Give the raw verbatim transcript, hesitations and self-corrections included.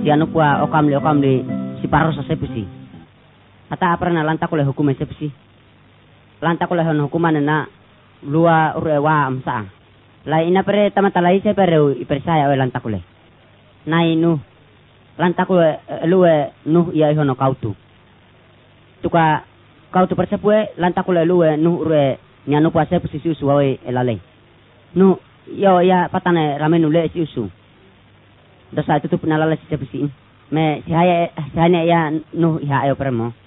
si anu pua okam le okam le si paros sepsi. Ata aprana lanta ko le hukum sepsi. Lanta ko le hukuman na lua urewa amsa. La ina pere tamatalai se pere ipersaya o lanta ko le. Nai nu lanta ko luwe nu ia ihono kautu. Tuka kautu persepue lanta ko le luwe nu ure nyanu pua sepsi susu wae elale. Nu yo ya patane ramenu le susu. Dosa itu tu penalala si sepsi. Me si haya si hanya ya nu iha ayo permo.